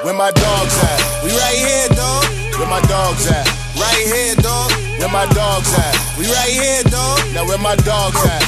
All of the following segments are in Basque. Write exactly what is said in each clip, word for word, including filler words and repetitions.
Where my dogs at? We right here, dog. Where my dogs at? Right here, dog. Where my dogs at? We right here, dog. Now where my dogs at?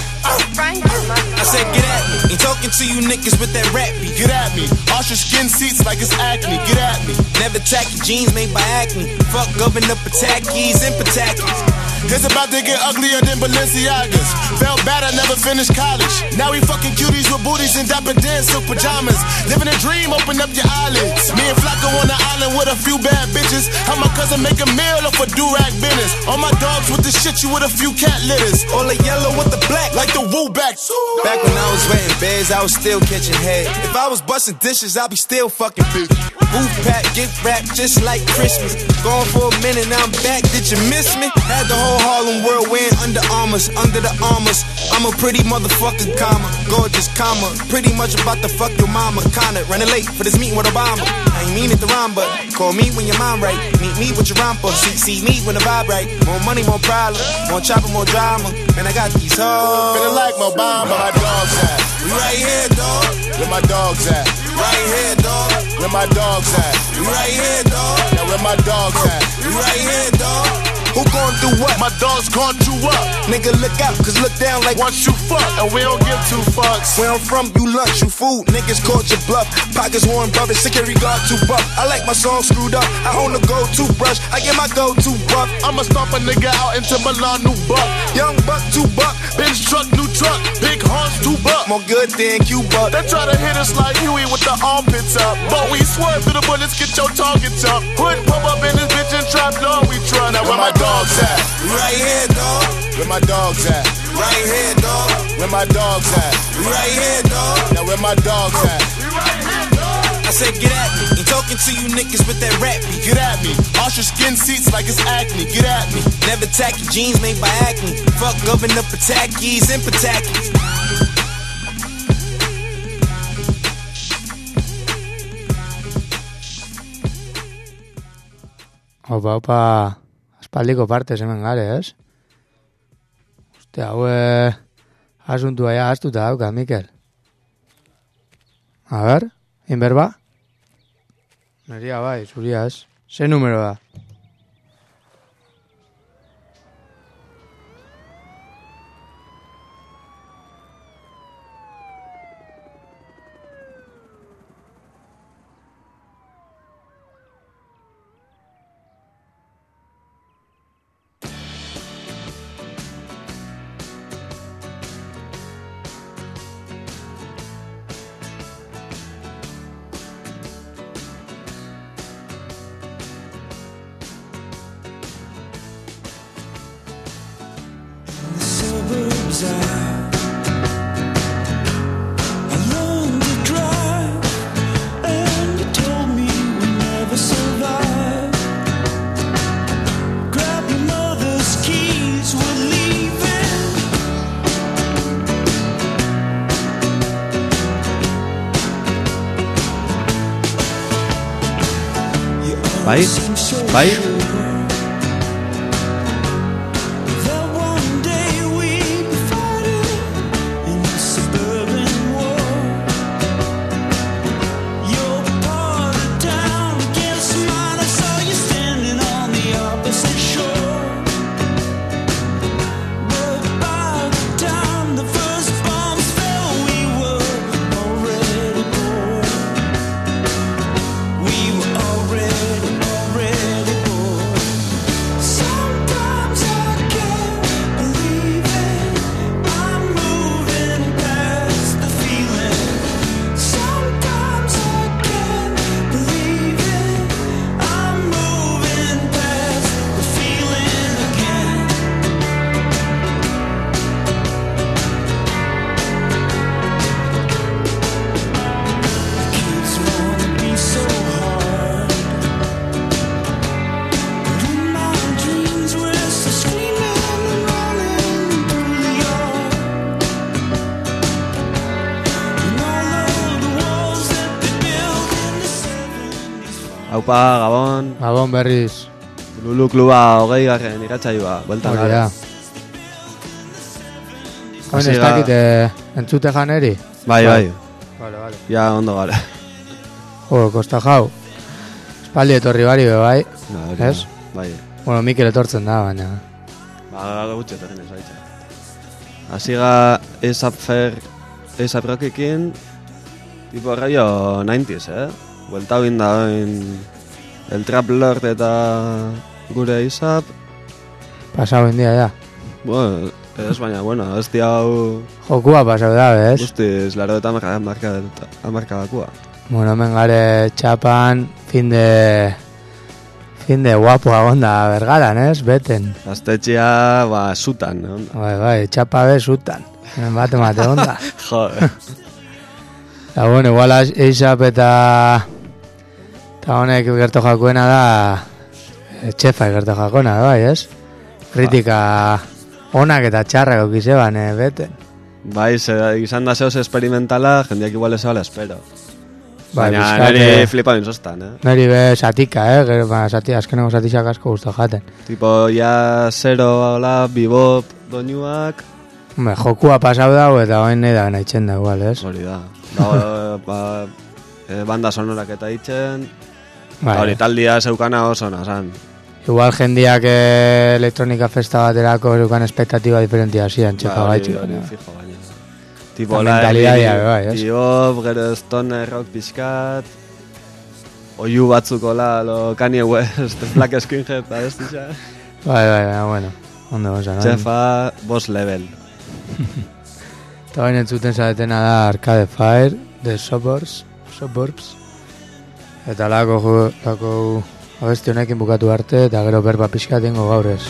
I said get at me. Ain't talking to you niggas with that rap beat. Get at me. Ostrich skin seats like it's acne. Get at me. Never tacky jeans made by acne. Fuck governor Patakis and Patakis. It's about to get uglier than Balenciagas. Felt bad I never finished college. Now we fucking cuties with booties and dapper dance silk pajamas. Living a dream, open up your eyelids. Me and Flacco on the island with a few bad bitches. How my cousin make a meal off a do-rag business. All my dogs with the shit you with a few cat litters. All the yellow with the black like the woo back. Back when I was wetting beds, I was still catching head. If I was busting dishes, I'd be still fucking big. Booth pack, gift wrap, just like Christmas. Gone for a minute, now I'm back. Did you miss me? Had the whole Harlem world wearing Under Armours, under the armors. I'm a pretty motherfucking comma, gorgeous comma. Pretty much about to fuck your mama, kinda running late for this meeting with Obama. I ain't mean it to rhyme, but call me when your mom right. Meet me with your romper, see, see me when the vibe right. More money, more problem, more chopper, more drama. Man, I got these hoes. Feeling like my bomb, where my dogs at? We right here, dog. Where my dogs at? Right here, dog. Where my dogs at? We right here, dog. Now where my dogs at? We right here, dog. Who gon' do what? My dogs gon' do up. Nigga, look out, cause look down like once you fuck, and we don't give two fucks. Where I'm from, you lunch, you food. Niggas caught your bluff. Pockets worn, brother, security guard too buff. I like my song screwed up. I own a gold toothbrush. I get my go-to buff. I'ma stomp a nigga out into Milan, new buck. Young buck, two buck. Benz truck, new truck. Big horns, two buck. More good than Cuba. They try to hit us like Huey with the armpits up. But we swerve through the bullets, get your targets up. Hood pop up in this bitch and trap dog, we try. Now where my dogs at? Right here, dog. Where my dogs at? Right here, dog. Where my dogs at? Right here, dog. Now where my dogs at? I said get at me. Ain't talking to you niggas with that rap beat. Get at me. Ostrich skin seats like it's acne. Get at me. Never tacky jeans made by acne. Fuck governor Patakis and Patakis. Opa, opa. Aspaldiko partez hemen gare, ez? Ostia, hau eh, asuntua ja astuta dauka, Mikel. A ber, inberba? Neria bai, zuria ez. Ze numero da? Bai, bai. Aupa, Gabon. Gabon berriz. Lulu kluba hogei garren iratsaioa, bueltan gara. Hain ez dakite entzute janeri? Bai, bai. Vale, vale. Ja, ondo gara. Jo, kosta jau. Espaldi etorri bari be bai, Na, hori da, ez? Bai. Bueno, Mikel etortzen da, baina... Ba, gutxe etorren ez baitza. Asiga A$ap Fer, A$ap Rockekin, tipo rollo nineties, eh? Buelta hoin da hoin el Trap Lord eta gure A$ap. Pasau india, ja. Bueno, ez baina, bueno, ez di hau... Jokua pasau da, ez? Guztiz, laro eta amarka, amarka, amarka bakua. Bueno, hemen gare txapan, fin de... Fin de guapoa onda bergaran, ez? Beten. Gaztetxea, ba, sutan, onda. Bai, bai, txapa be zutan. Hemen bate mate onda. Joder. Eta, bueno, igual A$ap eta... Eta honek gertu jakuena da... Txefa gertu jakuena da, bai, ez? Kritika onak eta txarrak okizeban, eh, beten. Bai, ze, izan da zehoz experimentala, jendeak igual ez bala espero. Bai, Baina bizkate- niri flipa bintzostan, eh? Neri be satika, eh? Gero, ba, sati, azkeneko satixak asko guztu jaten. Tipo, ja, zero, hola, bibop, doinuak, Hombre, jokua pasau dago eta hoen nahi da nahitzen da, igual, ez? hori da. Dago, ba, e, banda sonorak eta itzen, Bai. hori taldia zeukana oso nazan. Igual jendiak eh, elektronika festa baterako zeukan espektatiba diferentia zian, txepa Ba, hori- gaitxu. hori baina. fijo, baina. Tipo, La la, mentalitatea, bai, ez? bibop, gero stoner rock pixkat, oiu batzuk, hola, lo Kanye West, Black Skinhead, eta ez dixa. Bai, bai, bai, bueno. Ondo, oza, no? Txefa, boss level. Eta bain entzuten zaretena da Arcade Fire, The Suburbs, Suburbs. Eta lako, ju- lako abesti honekin bukatu arte, eta gero berba pixka tengo gaur ez.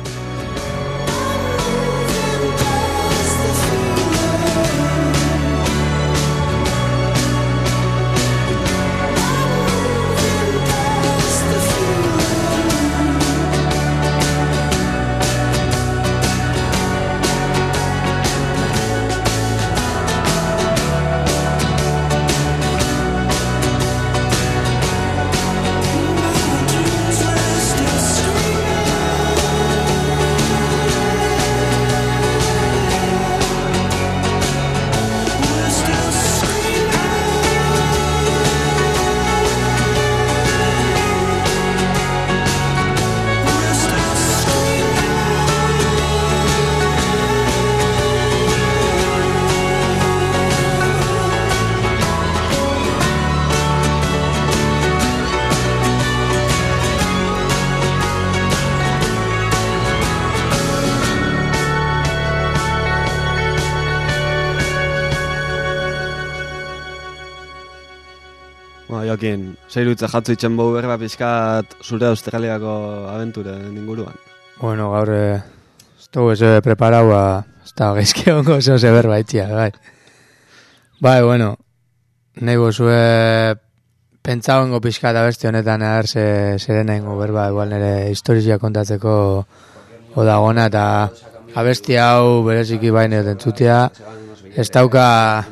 Ba, Joakin, zeirutze jatzu itxen bau berba pixkat zure Australiako abenturen inguruan. Bueno, gaur eh, ez dugu ez preparau, ba, ez da gaizki ongo zo ze berba itxia, bai. Bai, bueno, nahi gozue pentsau ingo pixkat abesti honetan egar ze, zerena ingo berba, igual nire historizia kontatzeko odagona, eta abesti hau bereziki baino entzutia, ez dauka...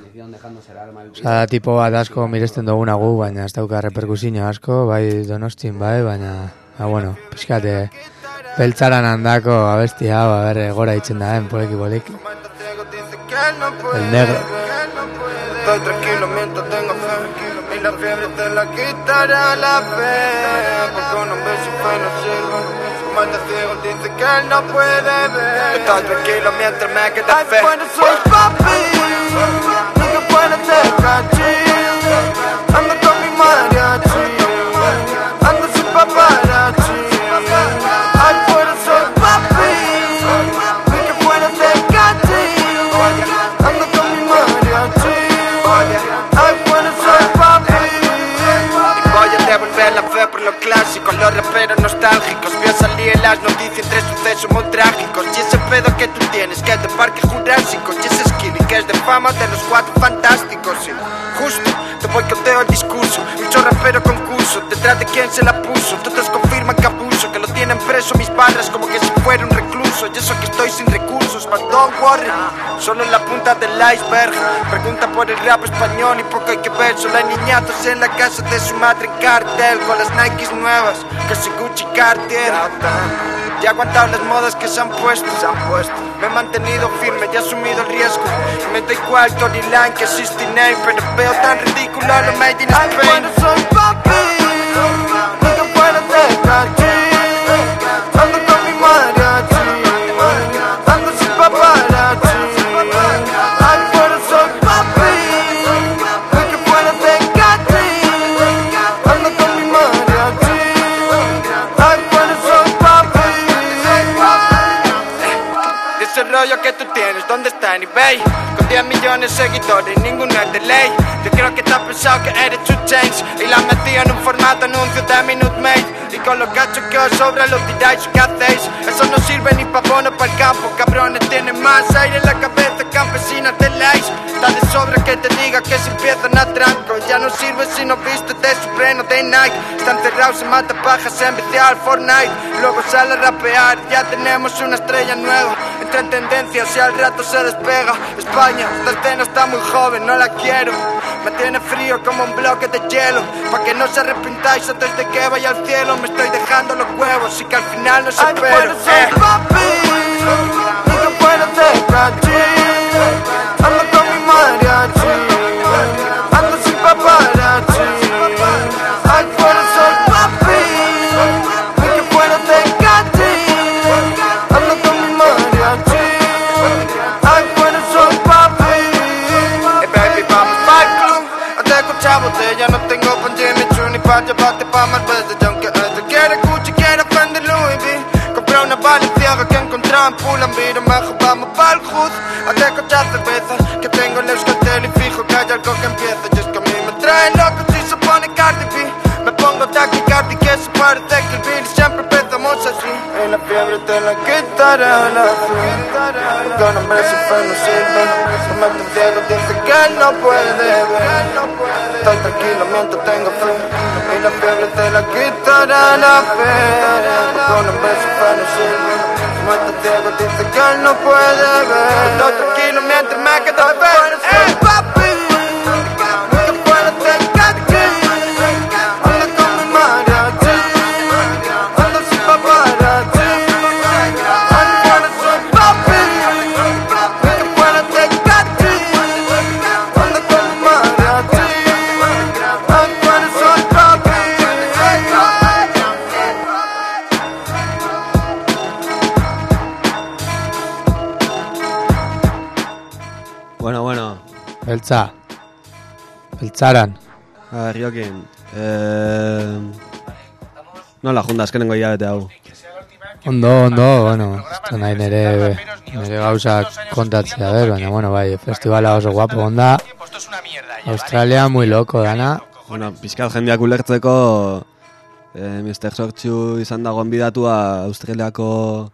Osa, tipo bat asko miresten duguna gu, baina ez dauka reperkusio asko, bai Donostin, bai, baina, ba, bueno, pixkate, beltzaran handako abesti hau, a ber, gora itzen da, en poleki poleki. El negro. Estoy tranquilo mientras tengo fe y la fiebre te la quitará la fe. Porque un hombre sin fe no sirve. Como este ciego dice que él no puede ver. Estoy tranquilo mientras me queda fe. Ay, bueno, soy papi, no que puede ser cachín. Ando con mi mariachi, ando sin paparazzi. Ay, bueno, soy papi, no que puede ser cachín. Ando con mi mariachi. Ay, bueno, soy papi. Y voy a devolver la fe por lo clásico, los raperos nostálgicos. Voy a salir en las noticias tres sucesos muy trágicos. Y ese pedo que tú tienes, que es de parques jurásicos. Y ese skilly que es de fama de los cuatro fantásticos. Y justo te boicoteo el discurso. Mucho rapero concurso, detrás de quién se la puso. Todos confirman que abuso, que lo tienen preso mis barras como que si fuera un recluso. Y eso que estoy sin recursos, but don't worry, solo en la punta del iceberg. Pregunta por el rap español y poco hay que ver. Solo hay niñatos en la casa de su madre en cartel, con las Nikes nuevas, que si Gucci Cartier. Ya he aguantado las modas que se han puesto, se han puesto. Me he mantenido firme y he asumido el riesgo. Me da igual storyline que sesenta y nueve, pero veo tan ridículo lo made in Spain. Ay, bueno, soy papi, no en eBay con diez millones de seguidores, ninguno es de ley. Yo creo que te has pensado que eres true change y la has metido en un formato anuncio de Minute Maid. Y con los cachos que os sobra los tiráis, ¿qué hacéis? Eso no sirve ni pa' bono para el campo, cabrones. Tienen más aire en la cabeza, campesinas de leyes. Está de sobra que te diga que se empiezan a tranco. Ya no sirve si no viste de Supremo de Nike. Están cerrados en matapajas en viciar Fortnite. Luego sale a rapear, ya tenemos una estrella nueva. Entra en tendencias y al rato se despega. España, esta escena está muy joven, no la quiero. Me tiene frío como un bloque de hielo. Pa' que no se arrepintáis antes de que vaya al cielo. Me estoy dejando los huevos y que al final no se espero. Ay, puedo ser papi, y que puedo ser cachi. Ando con mi mariachi, ando sin paparazzi. Ay, puedo ser papi, y que puedo ser cachi. Ando con mi mariachi, ay, puedo ser papi. Hey baby, vamos pa'l club, antes de escuchar botella. No tengo pan Jimmy Choo ni pa' llevarte pa' Marbella. Aunque este quiere Gucci, quiere Fendi Louis V. Compré una Balenciaga que encontré en Pull&Bear. Mejor vamos pa'l hood, antes de escuchar cerveza. Que tengo el Euskaltel y fijo que hay algo que empieza. Y es que a mí me trae loco si se pone Cardi B. Me pongo taquicardi que se parece que el Bill. Siempre empezamos así. En la fiebre te la quitaré la fiebre. Con hombres super no sirve. Se mete ciego, dice que no puede ver. Estoy tranquilo mientras tengo fe. Y la fiebre te la quitaré la fiebre. Con hombres super no sirve. Se mete ciego, dice que no puede ver. Estoy tranquilo mientras me quedo ver. ¡Eh, papi! Bueno, bueno. Beltza. Beltzaran. A ver, Joaquín. Eh... Nola junda azkenengo hilabete hau. Ondo, ondo, bueno, esto nahi nere, nere gauzak kontatzea, ber, baina, bueno, bai, festivala oso guapo onda. Australia muy loco, dana. Bueno, pixkat jendeak ulertzeko, eh, mister Sortxu izan da gonbidatua Australiako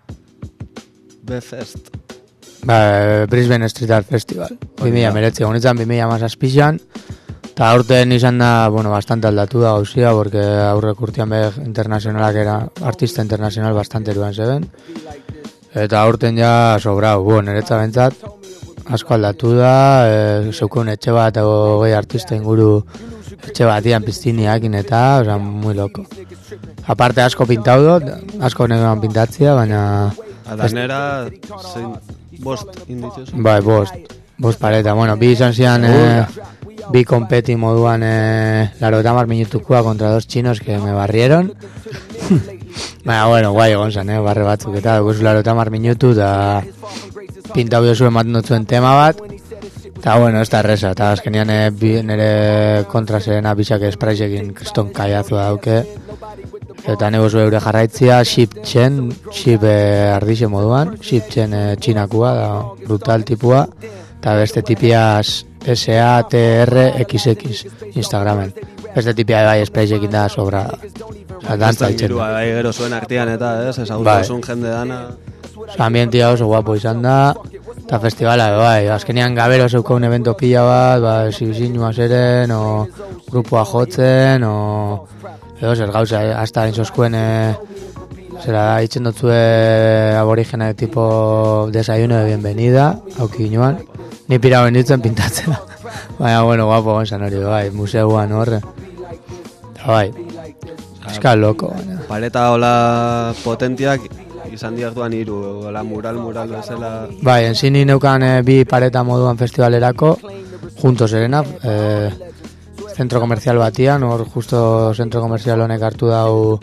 B-Fest. Ba, Brisbane Street Art Festival. bi mila hemeretzi, honetan bi mila hamazazpian. Eta aurten izan da, bueno, bastante aldatu da gauzia, porque aurrek urtean be internazionalak era, artista internazional bastante eruan zeben. Eta aurten ja sobrau, bueno, niretza bentzat, asko aldatu da, e, zeukun etxe bat, hogei artista inguru etxe batian piztiniakin eta, oza, muy loco. Aparte asko pintau dut, asko negoan pintatzia, baina... Adanera, zein, bost indituz? Bai, bost, bost pareta, bueno, bi izan zian... Eh, Bi kompeti moduan eh, laro eta mar minutukua kontra dos chinos que me barrieron. Baina, bueno, guai egon zan, eh, barre batzuk eta dugu laro eta mar minutu eta pintau jozu ematen dutzuen tema bat. Eta, bueno, ez da erresa, eta azkenian eh, nire kontra zerena bizak espraizekin kriston kaiazua dauke. Eta nego zu eure jarraitzia, Ship Chen, Ship eh, ardixe moduan, Ship Chen eh, txinakua, da, brutal tipua. Eta beste tipiaz S A T R X X Instagramen. Beste tipia bai espraizekin da sobra. Osa, dantza itzen. Bai, gero zuen artean eta, ez? Ezagutzen jende dana. Ambientia oso guapo izan da. Eta festivala, bai, azkenean gabero zeuka un evento pila bat, ba, zizinua zeren, o grupoa jotzen, o... Edo zer gauza, eh? Hasta insoskuen, eh, zera, itzen dutzue aborigena de tipo desayuno de bienvenida, hauki inoan. Ni pira benditzen pintatzea. Baina, bueno, guapo gonzan hori, bai, museuan horre. Eta bai, eskal loko. Baina. Pareta hola potentiak izan diartuan hiru, hola mural, mural bezala. Bai, enzini neukan eh, bi pareta moduan festivalerako, juntos erena, eh, zentro komerzial batian, hor justo zentro komerzial honek hartu dau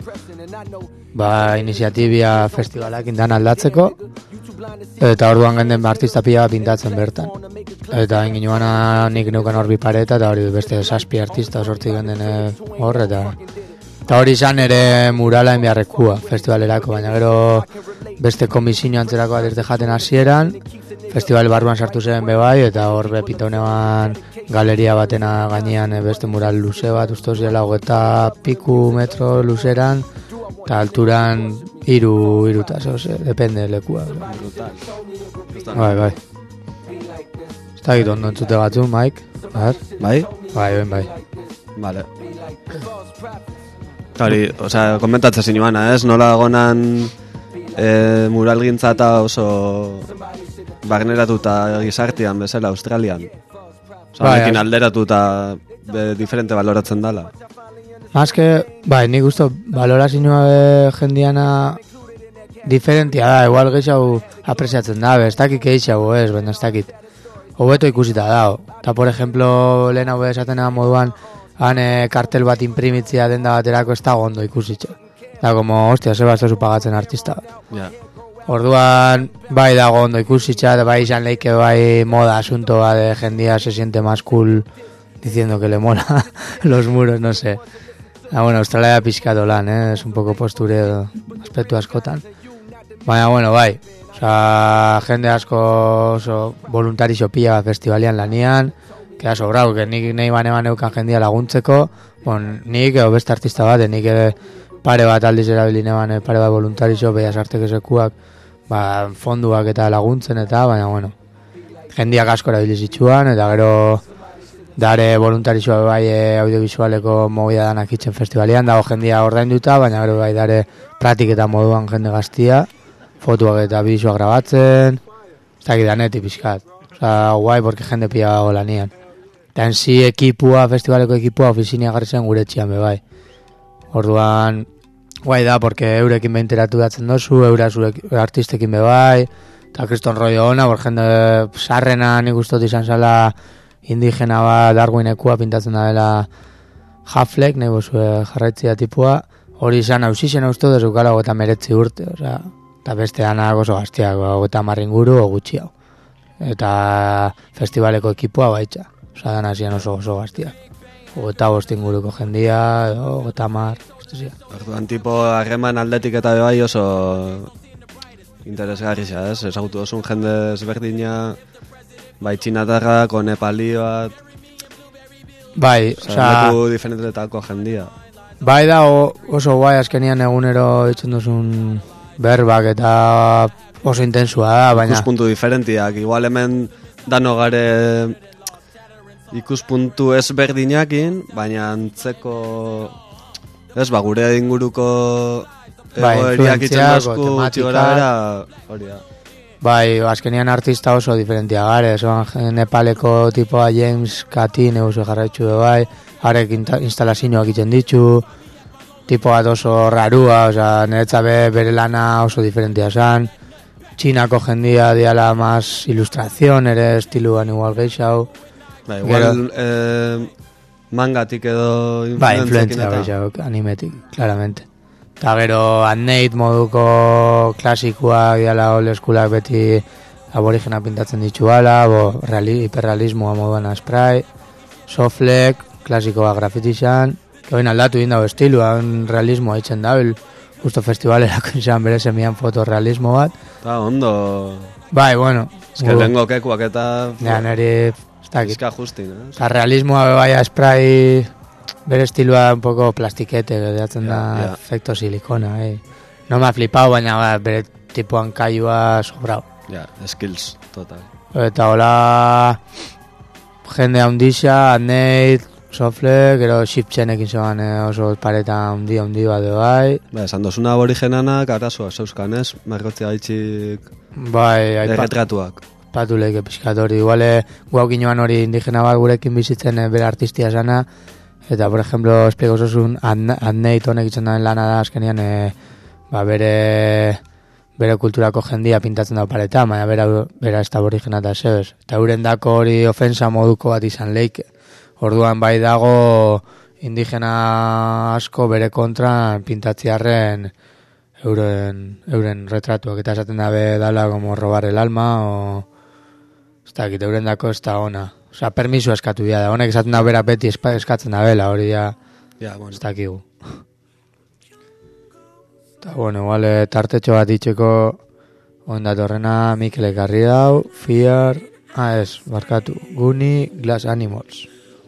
ba, iniziatibia festivalak indan aldatzeko. Eta orduan genden artista pila pintatzen bertan. Eta inginuana nik neukan hor bi pareta, eta hori beste zazpi artista sortzi genden hor, eta... Eta hori izan ere murala enbiarrekua festivalerako, baina gero beste komisio antzerako bat irte jaten hasieran, festival barruan sartu zen bebai, eta hor be pintaunean galeria batena gainean e, beste mural luze bat, uste ziela hogeta piku metro luzeran, eta alturan iru, irutaz, ose, depende lekua. Bai, bai. Ez da gitu ondo entzute batzu, Mike? Bai? Bai? Bai, ben, bai. Vale. Hori, osea, komentatzen zinuana, ez? Nola gonan e, muralgintza eta oso barneratuta gizartean bezala Australian. Osea, Bai, nekin az- alderatuta be, diferente baloratzen dala. Azke, bai, nik usto balorazioa be jendiana diferentia da, igual gehiago apresiatzen da, be, ez dakit gehiago ez, baina ez dakit. Hobeto ikusita da, eta por ejemplo, lehen hau esaten moduan, han eh, kartel bat imprimitzia denda baterako ez da ondo ikusitxe. Da, como, hostia, zeba ez da pagatzen artista bat. Ja. Orduan, bai dago ondo ikusitxa, bai izan leike bai moda asuntoa de jendia se siente más cool diciendo que le mola los muros, no sé. Ah, bueno, Australia pixkatu lan, eh? Es un poco postureo aspektu askotan. Baina, bueno, bai. Osa, jende asko oso voluntarixo pila festivalian lanian, keda sobrau, que nik nahi bane baneukan jendia laguntzeko, bon, nik edo beste artista bat, nik ere pare bat aldiz erabiline bane, pare bat voluntarixo, Bellas Arteko sekuak, ba, fonduak eta laguntzen eta, baina, bueno, jendiak asko erabilizitzuan, eta gero dare voluntarixoa bai e, audiovisualeko movida danak itzen festivalian, dago jendia ordainduta, baina gero bai dare pratiketa moduan jende gaztia, fotuak eta bideoak grabatzen, ez dakit daneti pixkat. Osa, guai, porque jende pila dago lanian. Eta en si ekipua, festivaleko ekipua, ofizinia garri zen gure etxian be bai. Orduan, guai da, porque eurekin be interatu datzen dozu, eura zure artistekin be bai, eta kriston rollo ona, por jende sarrena nik ustot izan zala indigena bat Darwinekua pintatzen da dela Haflek, nahi bozue jarraitzia tipua, hori izan hausixen uste dezukala eta meretzi urte, osea, eta beste anak oso gaztiak, eta marringuru o gutxi hau. Eta festivaleko ekipua baitza, osea, dan hasian oso oso gaztiak. Eta bostinguruko jendia, eta mar, uste zia. Orduan tipo harreman aldetik eta bai oso interesgarri xa, ez? Ezagutu dozun jende ezberdina, bai txinatarrak, o nepali bat, Bai, osea, osea, leku diferentetako jendia. bai da o- oso guai azkenian egunero ditzen duzun berbak eta oso intensua da, baina... Ikuspuntu diferentiak, igual hemen dano gare ikuspuntu ezberdinakin, baina antzeko, ez, ba, gure inguruko Bai, egoeriak itzen influentziak, dozku tematikak. txigora bera, hori da. Bai, azkenian artista oso diferentia gare, zoan Nepaleko tipoa James Katin eguzu jarraitzu de bai, harek inta- instalazioak itzen ditzu, tipo bat oso rarua, osea, niretza be, bere lana oso diferentia zan, Txinako jendia diala más ilustración, ere estiluan igual gehiago, Ba, igual eh, mangatik edo bai, influentzekin influentzia eta... gehiago, animetik, claramente. Eta gero Adnate moduko klasikoa diala oleskulak beti aborigena pintatzen dituala, bo, reali, hiperrealismoa moduan spray, Soflek, klasikoa grafitizan, que hoin aldatu indau estilua, un realismoa itzen dabil, justo festivalerako izan bere semian fotorealismo bat. Ta, ondo... Bai, bueno. Ez que lengo kekuak eta... Ja, neri, ez dakit. Izka justin, eh? Eta realismoa be bai spray, bere estilua un poco plastikete, gedatzen da Ja, ja. efecto silikona, eh. No me ha flipau, baina ba, bere tipuan kailua sobrau. Ja, skills, total. Eta hola jende handixa, Adnate, Sofle, gero Shipchenekin zoan eh, oso pareta handi handi bat de bai. Ba, esan dozuna aborigenanak arazoa zeuzkan, ez? Margotzea gaitxik Bai, aipa, erretratuak. patu leike pixkatori. Iguale guaukin joan hori indigena bat gurekin bizitzen eh, bere artistia sana. Eta, por ejemplo, espliego zozun Adnate honek itzen daren lana da azkenian eh, ba, bere bere kulturako jendia pintatzen da pareta, baina bera, bera ez da aborigena eta zebez. Eta euren dako hori ofensa moduko bat izan leike. Orduan bai dago indigena asko bere kontra pintatziarren euren, euren retratuak eta esaten dabe dala como robar el alma o ez dakit euren dako ez da ona. Osea, permiso eskatu dira da, honek esaten da bera beti espa- eskatzen da bela, hori ja Ja, bueno. ez dakigu. Eta bueno, igual eh, tartetxo bat itxeko Ondatorrena Mikel ekarri dau, Fear, ah ez, barkatu, Guni, Glass Animals.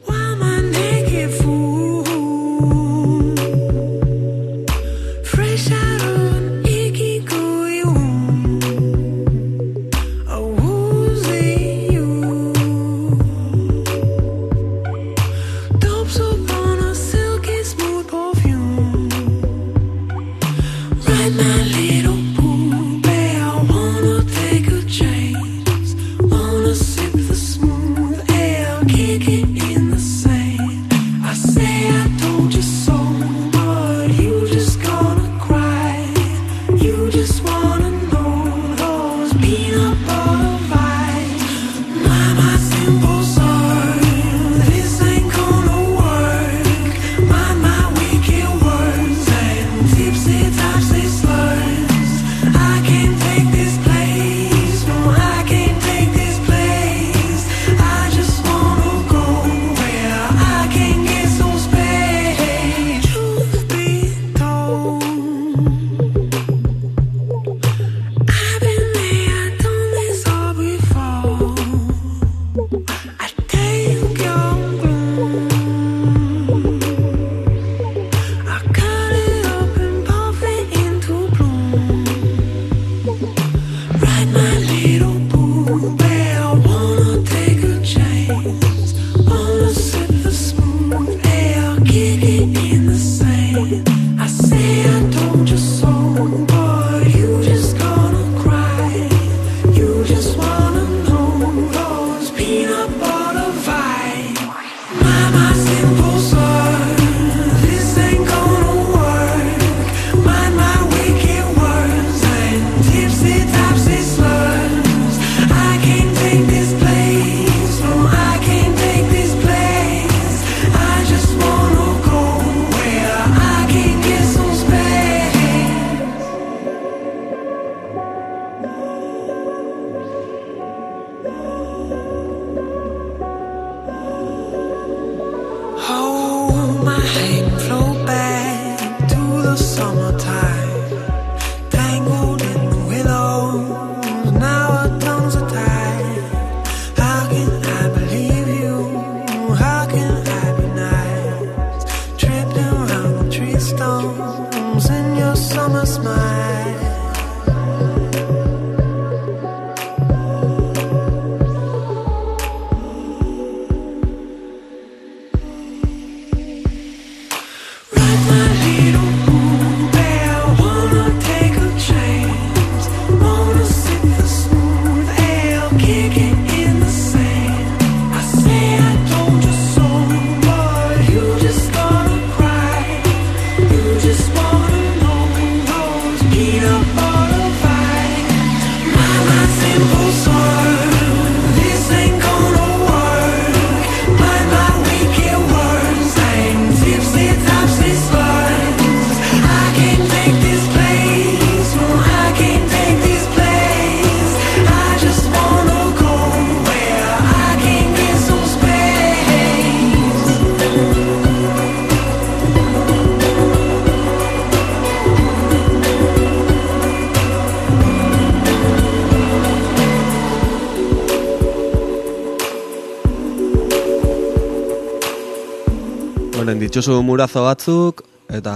Ditxuzu murazo batzuk, eta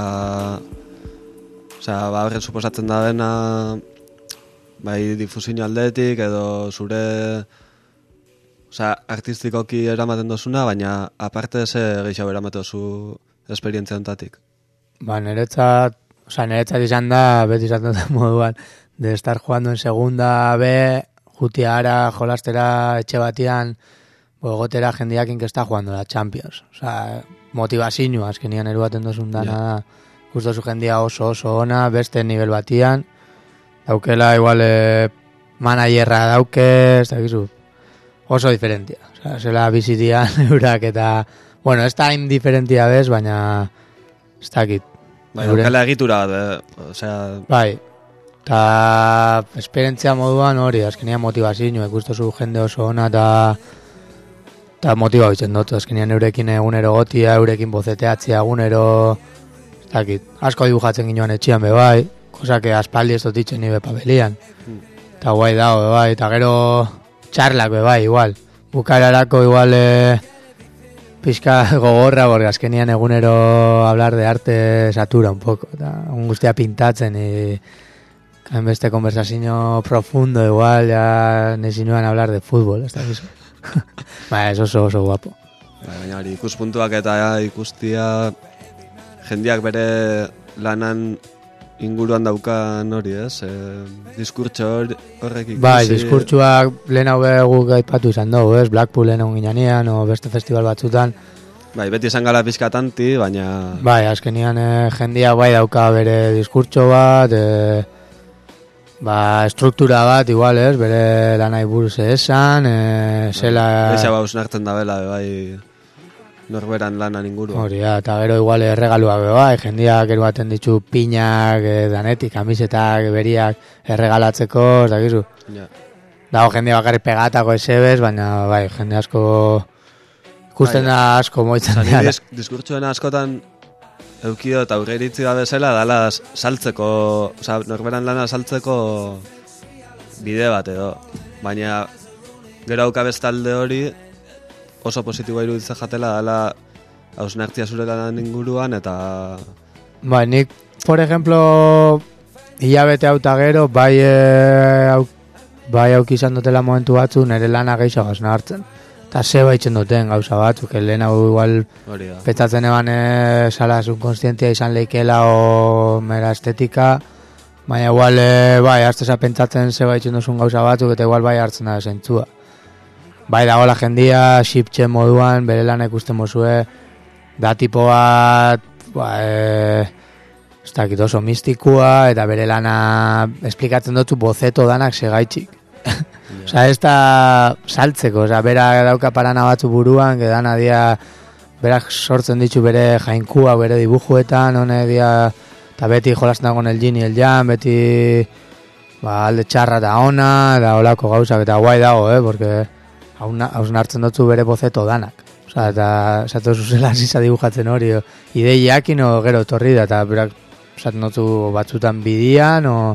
osea, ba, horren suposatzen da dena bai difusio aldetik, edo zure osea, artistikoki eramaten dozuna, baina aparte ze gehiago eramaten dozu esperientzia hontatik. Ba, niretzat, osea, niretzat izan da, beti izaten da moduan, de estar jugando en segunda B, jutia ara, jolastera, etxe batian, bogotera jendiakin que está jugando la Champions. Osea, motivazioa, azkenian eruaten dozun dana da, gusto zu jendia oso oso ona, beste nivel batian, daukela igual eh, managerra dauke, ez dakizu, oso diferentia. Osea, zela bizitian eurak eta, bueno, ez da indiferentia bez, baina ez dakit. Bai, daukela egitura, eh, osea... Bai, eta esperientzia moduan hori, azkenian motivazioa, gusto zu jende oso ona eta eta motiba bitzen dut, azkenean eurekin egunero gotia, eurekin bozeteatzea egunero, ez dakit, asko dibujatzen ginoan etxian be bai, cosa que aspaldi ez dut ditzen nire papelian. eta guai dago, bai, eta gero txarlak, bai, igual. Bukaerarako igual e, pizka gogorra, porque azkenian egunero hablar de arte satura un poco, eta un guztia pintatzen, y hainbeste konversazio profundo, igual, ya nesinuan hablar de fútbol, ez da gizu. Ba, eso oso, oso guapo. Baina hori ikuspuntuak eta ikustia jendiak bere lanan inguruan daukan hori, ez? E, diskurtso horrek ikusi... Bai, diskurtsuak lehen hau guk aipatu izan dugu, ez? Blackpoolen egon ginean, o beste festival batzutan. Bai, beti izan gara pizkatanti, baina... Bai, azkenian e, jendia bai dauka bere diskurtso bat, e, ba, struktura bat, igual, ez? Bere lanai buruz esan, e, zela... Eza bauz nartzen da bela, bai... norberan lanan inguru. Hori, ja, eta gero igual erregaluak bai, jendiak gero baten ditu pinak, e, danetik, kamisetak, beriak erregalatzeko, ez dakizu. Ja. Dago jende bakarrik pegatako esebez, baina bai, jende asko ikusten da asko moitzen dira. dira. Disk, diskurtsuen askotan eukido eta aurreiritzi da bezala, dala saltzeko, oza, norberan lana saltzeko bide bat edo. Baina gero auka bestalde hori, oso positiboa iruditzen jatela dela hausnartzia zure lan inguruan eta... Bai, nik, por ejemplo, hilabete hauta gero, bai, e, au, bai auk izan dutela momentu batzu, nire lana gehiago hausnartzen. Eta ze baitzen duten gauza batzuk, lehen hau igual petzatzen eban e, sala subkonstientia izan leikela o mera estetika, baina igual, e, bai, azteza pentsatzen ze baitzen duzun gauza batzuk, eta igual bai hartzen da zentzua. Bai, dagoela jendia, xiptxe moduan, bere lana ikusten mozue, da tipo bat, ba, e, ez dakit oso mistikua, eta bere lana esplikatzen dutzu bozeto danak segaitxik. Yeah. Osa, ez da saltzeko, osa, bera dauka parana batzu buruan, que dana dia, berak sortzen ditu bere jainkua, bere dibujuetan, hone dia, eta beti jolasten dagoen el yin y el yang, beti, ba, alde txarra eta ona, da olako gauzak, eta guai dago, eh, porque... Haun hartzen dutzu bere bozeto danak. Osa, eta esatu zuzela ziza dibujatzen hori. Ideiak ino gero torri da, eta berak esaten dutzu batzutan bidian, o...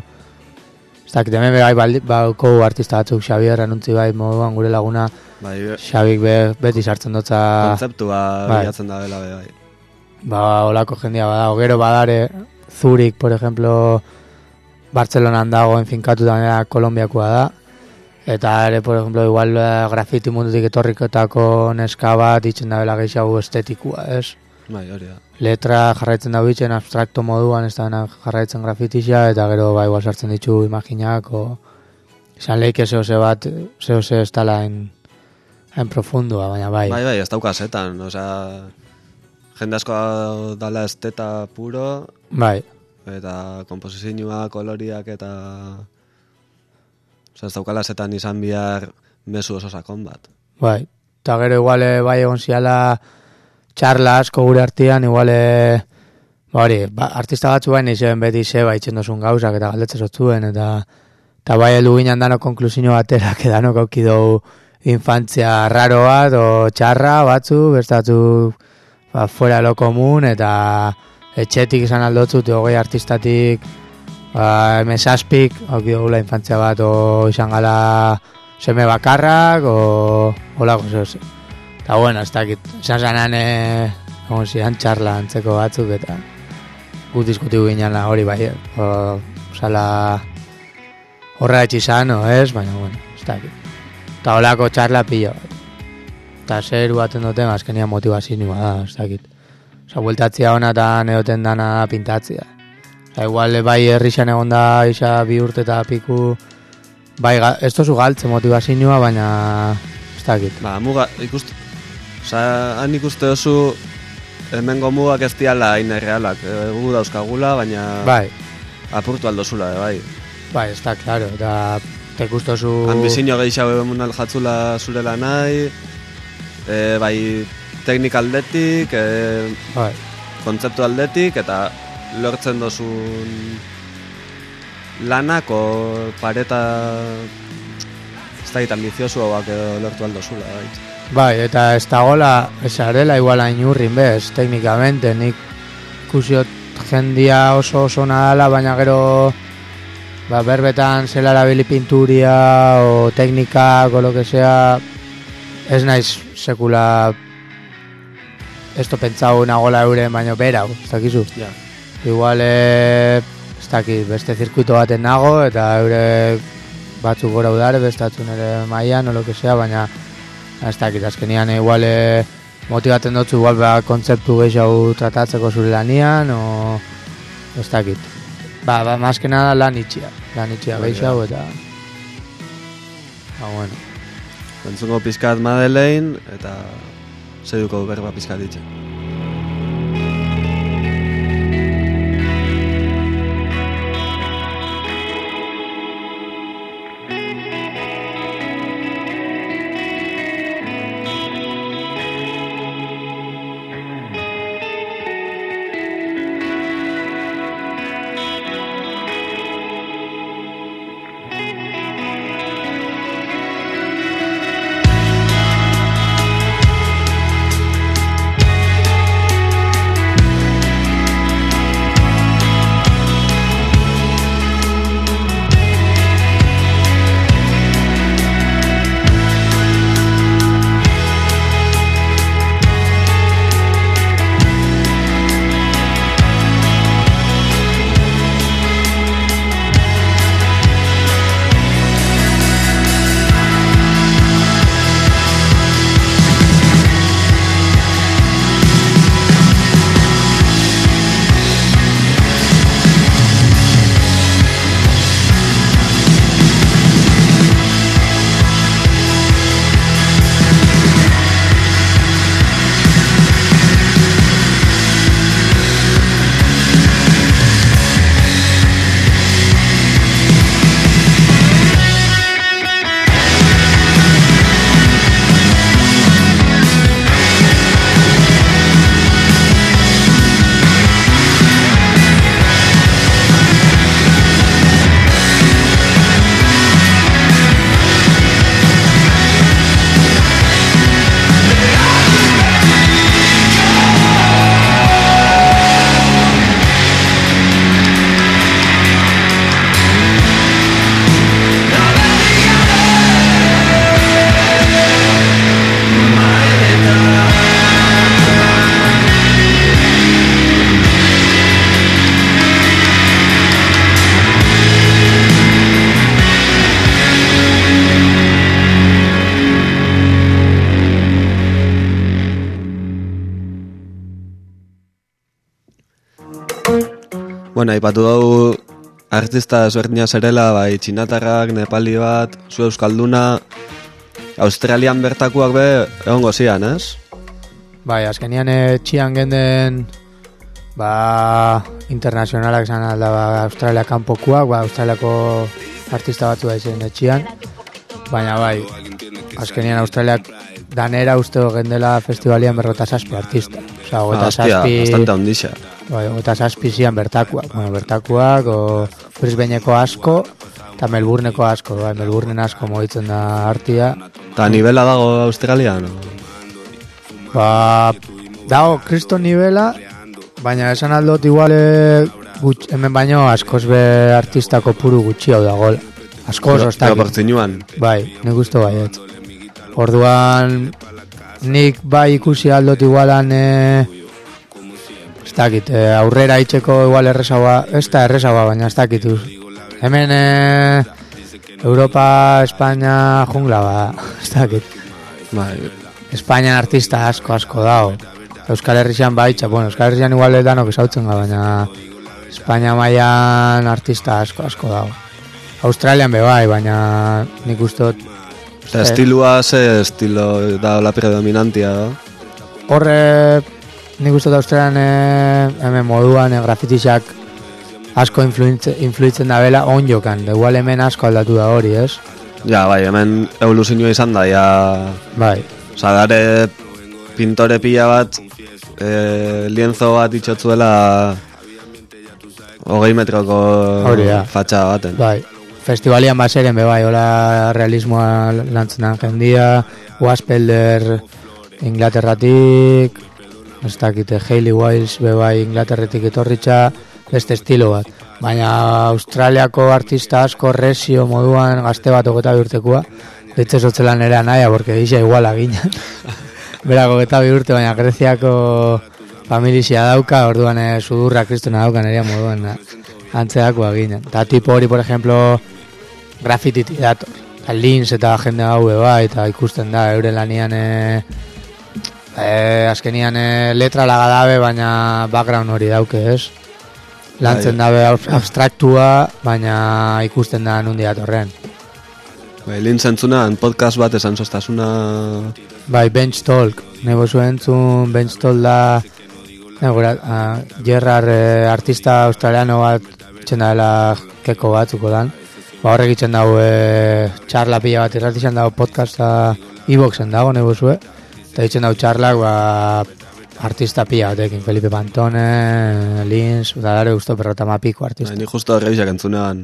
Ez dakit, hemen bai bauko artista batzuk, Xabier anuntzi bai moduan gure laguna, bai, Xabik be, beti sartzen dutza... Kontzeptua bai. Bilatzen da bela, bai. Ba, olako jendia badago. Gero badare, Zurich, por ejemplo, Bartzelonan dago, enfinkatu da, Kolombiakoa da. Eta ere, por ejemplo, igual grafiti mundutik etorrikotako neska bat itzen da bela gehiago estetikua, ez? Bai, hori da. Letra jarraitzen da bitzen abstrakto moduan, ez da jarraitzen grafitisa, eta gero ba, igual sartzen ditu imaginak, o... Izan leike zehose bat, zehose ez tala en, en profundua, baina bai. Bai, bai, ez daukazetan, osea... Jende asko dala esteta puro... Bai. Eta komposizioa, koloriak eta... Osa, ez daukala zetan izan bihar mezu oso sakon bat. Bai, eta gero igual bai egon ziala txarla asko gure artean, igual ba hori, ba, artista batzu baina izan beti ze baitzen dozun gauzak eta galdetze zotzuen, eta, eta bai heldu ginen dano konklusio batera, que danok aukidou infantzia raro bat, o txarra batzu, bestatu ba, fuera lo komun, eta etxetik izan aldotzut, hogei artistatik, ba, mesazpik, hauki dugula infantzia bat, o izan gala seme bakarrak, o holako zehose. Eta bueno, ez dakit, izan zanan, e, egon zidan txarla antzeko batzuk, eta gut diskutigu ginen hori bai, o, osala horra etxizan, o ez, baina bueno, ez dakit. Eta holako txarla pila bat. Eta zer baten duten, azkenia motivazioa da, ez dakit. Osa, bueltatzia hona eta neoten dana pintatzia. Eta igual bai herrixan egon da isa bi urte eta piku, bai ez tozu galtze motivazioa, baina ez dakit. Ba, muga, ikuste, oza, han ikuste oso hemengo mugak ez diala hain errealak, egu dauzkagula, baina bai. Apurtu aldozula, bai. Bai, ez da, klaro, eta ikuste oso... Ambizino gehiago emun aljatzula zurela nahi, e, bai teknika aldetik, e, bai. Kontzeptu aldetik, eta lortzen dozun lanak o pareta ez da gita ambiziosu hauak edo lortu aldozula. Bai. bai, eta ez da gola, ez arela igual hain urrin bez, teknikamente, nik kusiot jendia oso oso nadala, baina gero ba, berbetan zela erabili pinturia o teknikak o lo que sea, ez naiz sekula esto pentsau nagola euren baino berau, ez dakizu? Ja. Igual, e, ez dakit, beste zirkuito baten nago, eta eure batzuk gora udare, bestatzen ere maian, o lo que sea, baina ez dakit, azkenian igual e, motibaten dutzu igual ba, kontzeptu gehiago tratatzeko zure lanian, o ez dakit. Ba, ba, más que nada lan itxia, lan itxia gehiago, eta ba, bueno. Entzungo pizkat Madeleine, eta zeiduko berba pizkat ditxe. Bueno, aipatu dugu artista desberdina zerela, bai txinatarrak, nepali bat, zu euskalduna, Australian bertakuak be egongo zian, ez? Bai, azkenian etxian genden ba internazionalak izan alda ba, Australia kanpokuak, ba Australiako artista batzu da izen etxian, baina bai, azkenian Australiak danera usteo gendela festivalian berrota zazpi artista. Osa, gota zazpi... bastante ondisa. Bai, gota zazpi zian bertakuak. Bueno, bertakuak, o Brisbaneko asko, eta Melbourneko asko. Bai, Melbournen asko mogitzen da artia. Eta nivela dago Australian? Ba, dago kriston nivela, baina esan aldot iguale gutx, hemen baino askoz be artistako puru gutxi hau dago. Askoz ostak. Proportzioan. Bai, nik uste baiet. Orduan, nik bai ikusi aldot igualan, e, ez dakit, e, aurrera itxeko igual errezagoa, ez da errezagoa, baina ez dakit. Hemen e, Europa, Espainia, jungla, ba, ez dakit. Bai. Espainian artista asko, asko dago. Euskal Herrian baitza, bueno, Euskal Herrian igual danok esautzen ga, baina Espainia mailan artista asko, asko dago. Australian be bai, baina nik ustot Eta estilua ze estilo da la predominantia da? Horre, nik uste da Australian e, hemen moduan e, grafitixak asko influitzen da bela on jokan, da igual hemen asko aldatu da hori, ez? Ja, bai, hemen evoluzioa izan da, ja... Bai. Osa, dare pintore pila bat, e, lienzo bat itxotzuela hogei metroko fatxa baten. Bai. Festivalian baseren be bai, hola realismoa lantzenan jendia, Waspelder Inglaterratik, ez dakite Hayley Wiles be bai Inglaterretik etorritxa, beste estilo bat. Baina Australiako artista asko resio moduan gazte bat ogeta bi urtekoa, ditze zotzelan ere naia, porque isa iguala ginen. Berako ogeta bi urte, baina Greziako familia dauka, orduan eh, sudurra kristona dauka nerea moduan eh, antzeakoa ginen. Ta tipo hori, por ejemplo, grafititi dator. Ta Lins eta jende hau eba, eta ikusten da, euren lanian eh, eh, azkenian eh, letra lagadabe, baina background hori dauke, ez? Lantzen dabe abstraktua, baina ikusten da nundi datorren. Bai, Lins entzunan podcast bat esan zoztasuna... Bai, Bench Talk. Nego zuen entzun Bench Talk da... Negura, uh, Gerrar eh, artista australiano bat itxen dela keko batzuko dan. Ba, horrek itxen dago eh, txarla pila bat irratizan dago podcasta iBoxen dago, nego zuen. Eta itxen dago txarlak, ba... artista pila batekin, Felipe Pantone, Lins, da dara guztu perrota mapiko artista. Ni justo horreizak entzunean.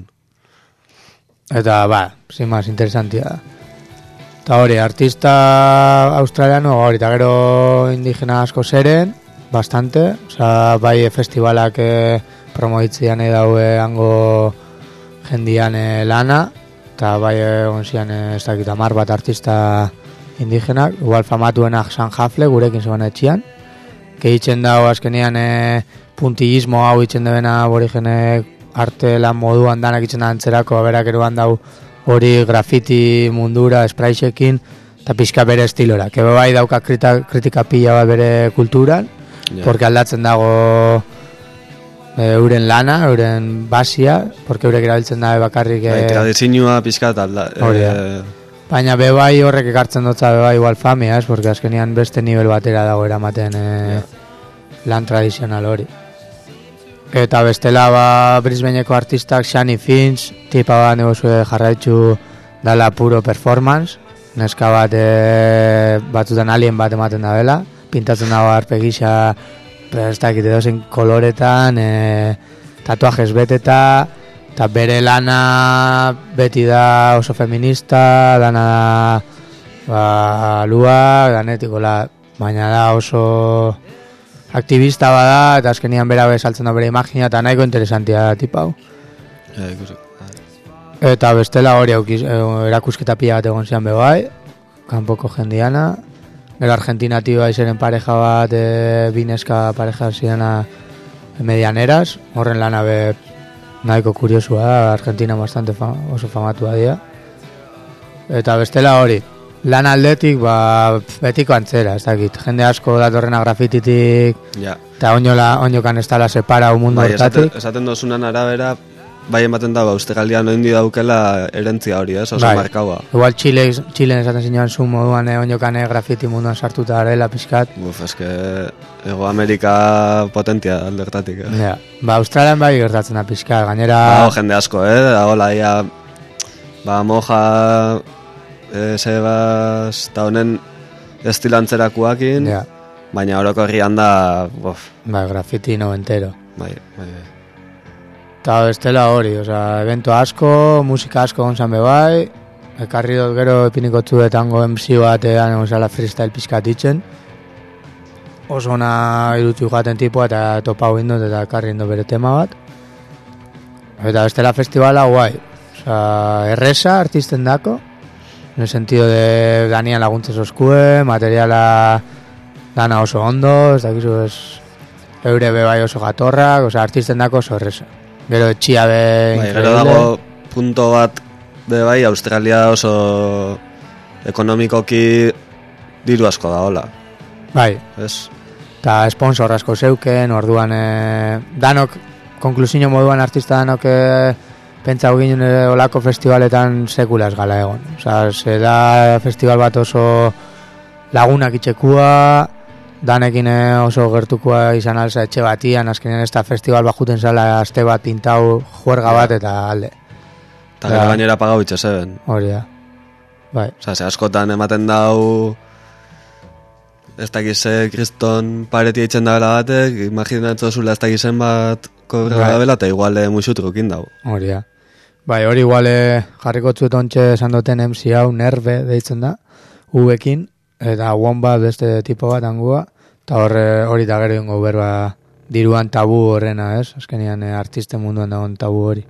Eta, ba, sin más, interesantia da. Eta hori, artista australiano, hori, eta gero indigena asko zeren, bastante, oza, bai festivalak eh, promoitzian daue hango jendian eh, lana, eta bai egon zian eh, ez dakit amar bat artista indigenak, igual famatuenak San Jafle, gurekin zegoen etxian, Keitzen dago azkenean e, puntillismo hau itzen debena aborigenek arte lan moduan danak itzen da antzerako, berak eruan dau hori grafiti mundura, spraysekin, eta pixka bere estilora. Kebe bai dauka krita, kritika pila bat bere kulturan, yeah. Porque aldatzen dago e, euren lana, euren basia, porque eurek erabiltzen dabe bakarrik... E, tradizinua pixka eta alda... E, Baina bebai horrek ekartzen dutza bebai igual famia, ez? Porque azkenian beste nivel batera dago eramaten e, yeah. lan tradizional hori. Eta bestela ba Brisbaneko artistak Shani Finch, tipa bat negozue jarraitzu dala puro performance, neska bat e, batzutan alien bat ematen da bela, pintatzen dago arpegisa, ez dakit edozen koloretan, e, tatuajes beteta, eta bere lana beti da oso feminista, dana da ba, lua, danetikola, baina da oso aktivista bada, eta azkenian bera saltzen da bere imagina, eta nahiko interesantia da tipau. Ja, ikusi. Eta bestela hori erakusketa pila bat egon zian bebai, kanpoko jendiana, gero Argentina tioa izaren pareja bat, e, bineska pareja zidana medianeras, horren lana be nahiko kuriosua da, Argentina bastante fam, oso famatua dira. Eta bestela hori, lan aldetik, ba, betiko antzera, ez dakit. Jende asko datorrena grafititik, ja. Eta oinola, oinokan ez tala separa un mundu hortatik. Bai, esaten dozunan arabera, bai ematen da, ba, Australian oindi daukela erentzia hori, ez? Oso bai. Markaua. Igual Chile, Chile esaten zinuan zu moduan, eh, oinokan eh, grafiti munduan sartuta garela pixkat. Uf, eske, Ego Amerika potentia aldertatik, eh? Ja. Ba, Australian bai gertatzen da pixkat, gainera... Ba, jende asko, eh? Hola, ia, ba, moja, e, sebas, eta honen estilantzerakuakin, ja. Baina horoko herrian da, bof. Ba, grafiti noventero. Bai, bai, bai. Eta bestela hori, oza, evento asko, musika asko gonzan bebai, ekarri dut gero epiniko txuetango M C batean gonzala freestyle pixkat ditzen, oso ona irutu jaten tipua eta topau indut eta ekarri indut bere tema bat. Eta bestela festivala guai, oza, erresa artisten dako, en el sentido de danian laguntzez oskue, materiala dana oso ondo, ez dakizu ez eure bebai oso gatorrak, oza, artisten dako oso erresa. Gero etxia be... Bai, gero dago punto bat be bai, Australia oso ekonomikoki diru asko da, hola. Bai. Ez? Eta sponsor asko zeuken, orduan e, danok, konklusio moduan artista danok e, pentsau ginen e, olako festivaletan sekulaz gala egon. Osa, se da festival bat oso lagunak itxekua, danekin oso gertukoa izan alza etxe batian, azkenean ez da festival bajuten zala aste bat pintau juerga bat eta alde. Eta gero gainera pagau itxe zeben. Hori da. Bai. Osa, ze askotan ematen dau ez dakize kriston paretia itxen da bela batek, imaginatzen zula ez dakizen bat kobra bai. Da bela, eta igual muxutrukin dau. Hori da. Bai, hori igual jarriko txut ontxe esan duten M C hau, nerve deitzen da, uekin, eta wombat beste tipo bat angua, eta hori da gero ingo berba diruan tabu horrena, ez? Azkenean eh, artisten munduan dagoen tabu hori.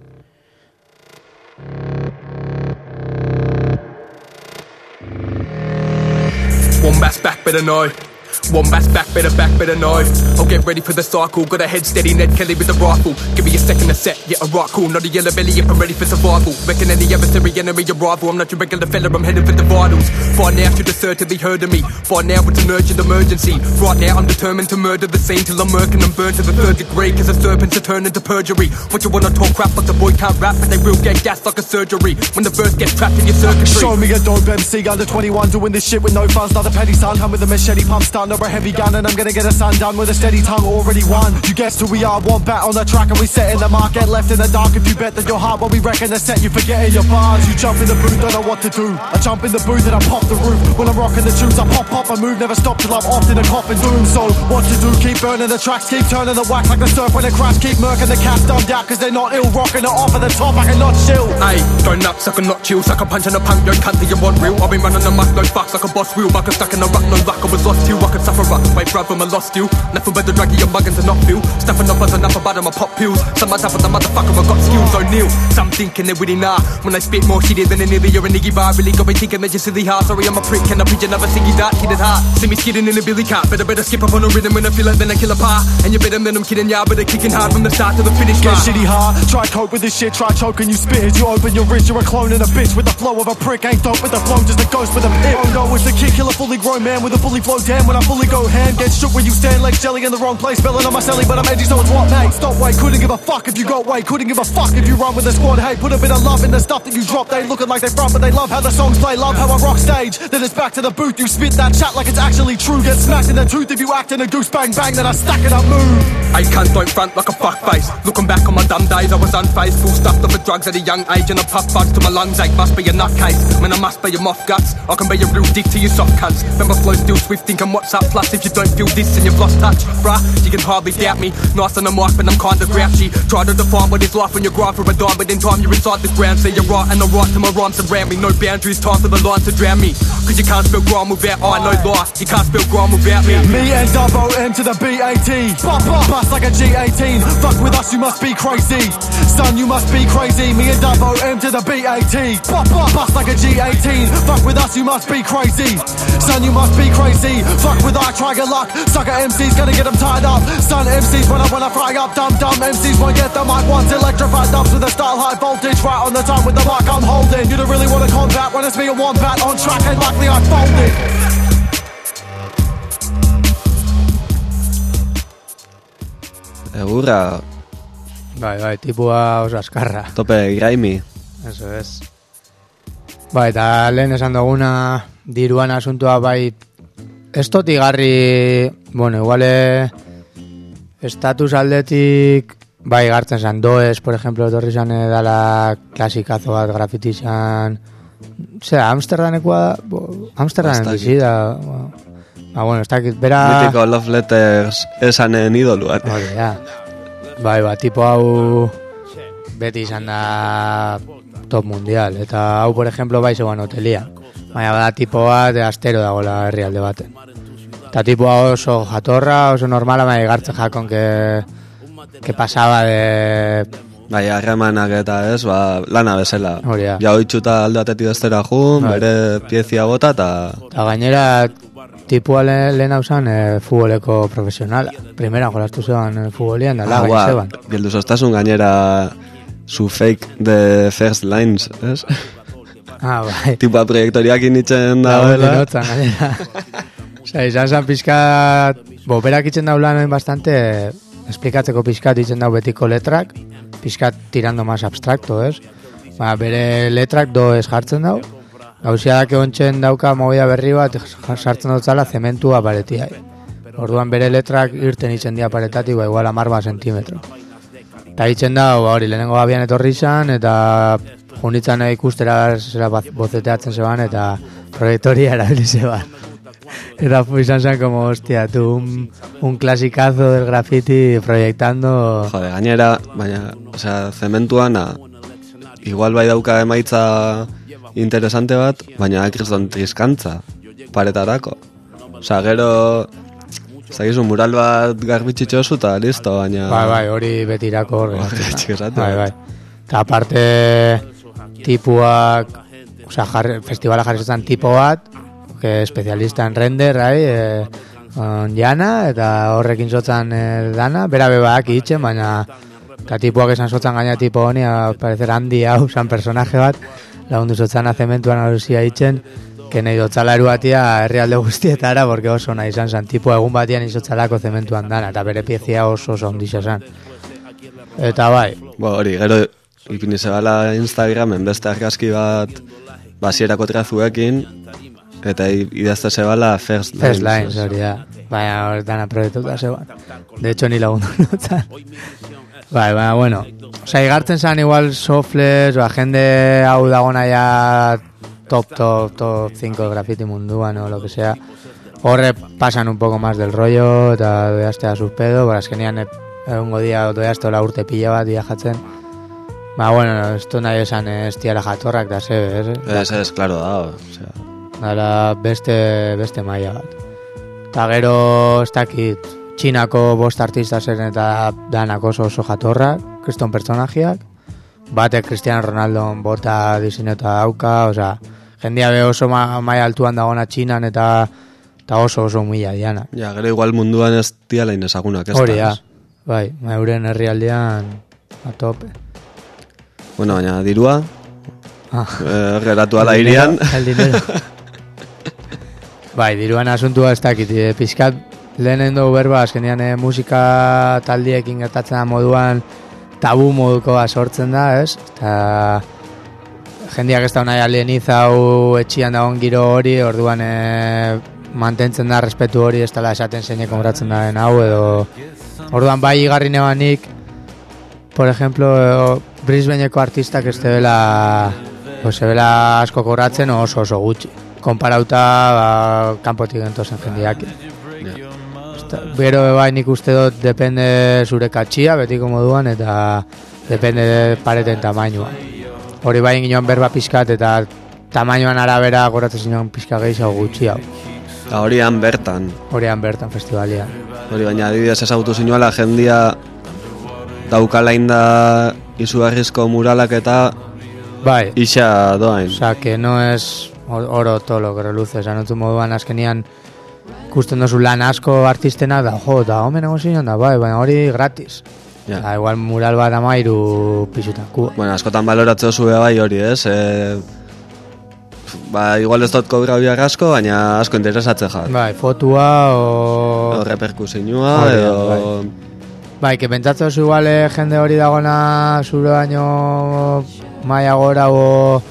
One bass back, better know. One bass back, better back, better know. I'll get ready for the cycle. Got a head steady, Ned Kelly with the rifle. Give me a second to set, yeah, alright, cool. Not a yellow belly if I'm ready for survival. Reckon any adversary, enemy, arrival. I'm not your regular fella, I'm heading for the vitals. By now, should have certainly heard of me. By now, it's an urgent emergency. Right now, I'm determined to murder the scene till I'm murking and burnt to the third degree. Cause the serpents are turning to perjury. What you wanna talk crap like the boy can't rap, but they will get gas like a surgery. When the verse gets trapped in your circuitry. Show me a dope M C under twenty-one doing this shit with no funds. Not a penny son, come with a machete pump stun or a heavy gun, and I'm gonna get a son done with a steady tongue already won. You guessed who we are, one bat on the track and we setting the mark. Get left in the dark if you bet that your heart what we reckon to set you forgetting your bars. You jump in the booth, don't know what to do. I jump in the booth and I pop the roof. When I'm rocking the tunes, I pop, pop, I move, never stop till I'm off in a coffin doom. So what to do? Keep burning the tracks, keep turning the wax like the surf when it crash. Keep murking the cats dumbed out cause they're not ill. Rocking it off at the top, I cannot chill. Ayy, go nuts, I cannot chill. Suck a punch on a punk, don't cunt till you want real. I've been running the muck, no fucks like a boss wheel. Bucket stuck in a ruck, no luck, I was lost too. I could suffer up, wait bruv, I'm a lost you. Nothing but the draggy, your muggins and not feel. Stuffing up as enough about them, I pop pills. Some type of the motherfucker, I got skills, O'Neal. Some thinking they're really nah. When I spit more shit than an idiot or a niggy bar, really got me thinking they're just silly heart. Sorry, I'm a prick, and I preach another singy dark kid at heart. See me skidding in a billy cart, better better skip up on a rhythm when I feel like then I kill a par. And you better than I'm kidding, yeah, but they're kicking hard from the start to the finish Get bar. shitty hard, try cope with this shit, try choking you spit as you open your wrist. You're a clone and a bitch with the flow of a prick. Ain't dope with the flow, just a ghost with a pit. Oh no, it's the kid killer, fully grown man with a fully flow damn. When I fully go hand, get shook when you stand like jelly in the wrong place. Spelling on my celly, but I'm edgy, so it's what, mate? Stop, wait, couldn't give a fuck if you got weight. Couldn't give a fuck if you run with the squad. Hey, put a bit of love in the stuff that you drop. They looking like they front, but they love how the songs play. Love how I rock stage. Then it's back to the booth. You spit that chat like it's actually true. Get smacked in the tooth if you act in a goose. Bang, bang, then I stack it up, move. I can't don't front like a fuckface. Looking back on my dumb days, I was unfazed. Full stuffed up with drugs at a young age, and I puff buds till my lungs ache. Must be a nutcase. Man, I must be your moth guts. I can be a real dick to you soft cunts. Remember flow still swift, thinking what's up. Plus, if you don't feel this, then you've lost touch, bruh. You can hardly doubt me. Nice on the mic, but I'm kinda grouchy. Try to define what is life when you grind for a dime, but in time you're inside the ground. See you're right, and I write to my rhymes around me. No boundaries, time for the lines to drown me. Cause you can't spell grind without I, no lie. You can't spell grind without me. Me and double M to the B A T. Bop, bop, bust like a G eighteen. Fuck with us, you must be crazy. Son, you must be crazy. Me and double M to the B A T. Bop, bop, bust like a G eighteen. Fuck with us, you must be crazy. Son, you must be crazy. Fuck with I, try good luck. Sucker M Cs gonna get them tied up. Son, M Cs when I wanna fry up. Dumb, dumb M Cs won't get the mic once. Electrified dubs with a style high voltage. Right on the time with the mic I'm holding. You don't really wanna combat when it's me and one bat on track, and luckily I folded. Egurra, Bai, bai, tipua oso askarra. tope graimi. Eso es. Bai, eta lehen esan duguna diruan asuntua, bai, ez totigarri, bueno, iguale estatus aldetik, bai, gartzen zan, Doez, por ejemplo, etorri zan edala klasikazo bat grafiti zan, zera, Amsterdanekoa da, bo, Amsterdanen Bastakit. bizi da, bo, ba, bueno, ez dakit, bera... Mítico Love Letters esanen idoluak. Hori, ja. Bai, ba, tipo hau beti izan da top mundial. Eta hau, por ejemplo, bai zegoen hotelia. Baina bada tipo bat, astero dagoela herrialde baten. Eta tipo hau oso jatorra, oso normala, baina gartzen jakon que, que pasaba de... Bai, harremanak eta ez, ba, lana bezala. Hori da. Ja hoitxuta alde batetik bestera jun, Bai. bere piezia bota eta... Eta gainera, tipua le, lehen hau zen e, futboleko profesionala. Primera jolastu zeban e, futbolian, da laga Ah, zeban. Bildu zoztasun gainera su fake de first lines, ez? Ah, bai. Tipua proiektoriak initzen da, Dagoen bela. inotzan, gainera. Osa, izan zen pixkat... Bo, berak itzen daulan bastante... Esplikatzeko pixkat itzen dau betiko letrak, pixkat tirando más abstracto, ez? Ba, bere letrak doez jartzen dau, gauzia da ontzen dauka movida berri bat, sartzen dut zala zementua paretiai. Orduan bere letrak irten itzen dia paretatik, ba, igual amarba sentimetro. Eta itzen dau, ba, hori, lehenengo gabian etorri izan, eta junitzen ikustera zera bozeteatzen zeban, eta proiektoria erabili zeban. Eta fu izan zen como, hostia, tú, un, un klasikazo del graffiti proyectando... Jode, gainera, baina, osea, zementuana, igual bai dauka emaitza interesante bat, baina kriston triskantza paretarako. Osea, gero, Zagizu, mural bat garbitxitxo zu eta listo, baina... Bai, bai, hori betirako horre. Bai, bai. Eta aparte, tipuak, osea, jarri, festivala jarri zuten tipo bat, que especialista en render, rai, eh, on Jana, eta horrekin zotzan eh, dana, bera bebaak itxen, baina eta tipuak esan zotzan gaina tipo honi, a parecer handi hau, zan personaje bat, lagundu zotzan azementuan alusia itxen, que nahi dotzala eruatia herrialde guztietara, porque oso nahi izan zan, tipo egun batian izotzalako zementuan dana, eta bere piezia oso oso ondisa zan. Eta bai. Bo, hori, gero ipini zebala Instagramen beste argazki bat basierako trazuekin, eta idazte zebala First Lines. First Lines, hori da. Baina horretan aprobetuta zeban. De hecho, ni lagundu notan. Bai, baina, bueno. Osa, igartzen zan igual sofles, ba, jende hau dagona ya top, top, top cinco graffiti munduan o lo que sea. Horre pasan un poco más del rollo, eta doiazte a sus pedo, bara eskenean egungo dia doiazte la urte pila bat viajatzen. Ba, bueno, esto nahi esan ez tiara jatorrak da zebe, ez? Ez, ez, klaro da, o sea... Dala beste, beste maila bat. Eta gero, ez dakit, Txinako bost artista zen eta danak oso oso jatorrak, kriston personajiak, batek Cristiano Ronaldo bota dizineta dauka, osea, jendia be oso ma, maila altuan dagona Txinan eta, eta oso oso mila diana. Ja, gero igual munduan ez dialain ezagunak ez da. Hori, ja, bai, euren herrialdean a tope. Bueno, baina dirua, ah. eh, geratu ala irian. El dinero. Bai, diruan asuntua ez dakit, e, pizkat lehenen dugu berba, azkenean e, musika taldiekin gertatzen da moduan tabu moduko sortzen da, ez? Eta jendeak ez da nahi alienizau etxian dagoen giro hori, orduan e, mantentzen da respetu hori, ez dela esaten zeinek konbratzen da den hau, edo orduan bai igarri nebanik, por ejemplo, Brisbaneko artistak ez dela, pues, bela asko kobratzen oso oso gutxi. Konparauta, ba, kanpotik entozen jendeak. Yeah. Bero bai nik uste dut depende zure katxia, betiko moduan, eta depende pareten tamainua. Hori bai inginoan berba pizkat, eta tamainoan arabera goratzen zinuan pizka gehiago gutxi hau. Eta horian bertan. Horian bertan festivalian. Hori baina adibidez ezagutu zinuela jendia daukalain da izugarrizko muralak eta bai. Ixa doain. Osa, que no es oro todo lo que reluce, oza, notu moduan azkenian ikusten dozu lan asko artistena da, jo, da, homen egon da, bai, baina hori gratis. Ja. Da, igual mural bat amairu pixutako. Bueno, askotan baloratzeo zube bai hori, ez? E, ba, igual ez dut kobra biak asko, baina asko interesatze jat. Bai, fotua o... O reperkusinua, edo... Bai, bai que pentsatzen dozu igual jende hori dagona zure baino maia gora o...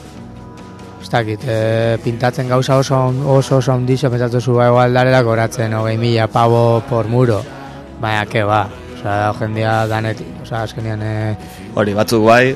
Dakit, e, pintatzen gauza oso oso oso ondixo, pentsatzen zu igual darela koratzen hogei mila pavo por muro. Baina, ke ba, oza, da jendia danetik, oza, azkenian... E, hori, batzuk bai...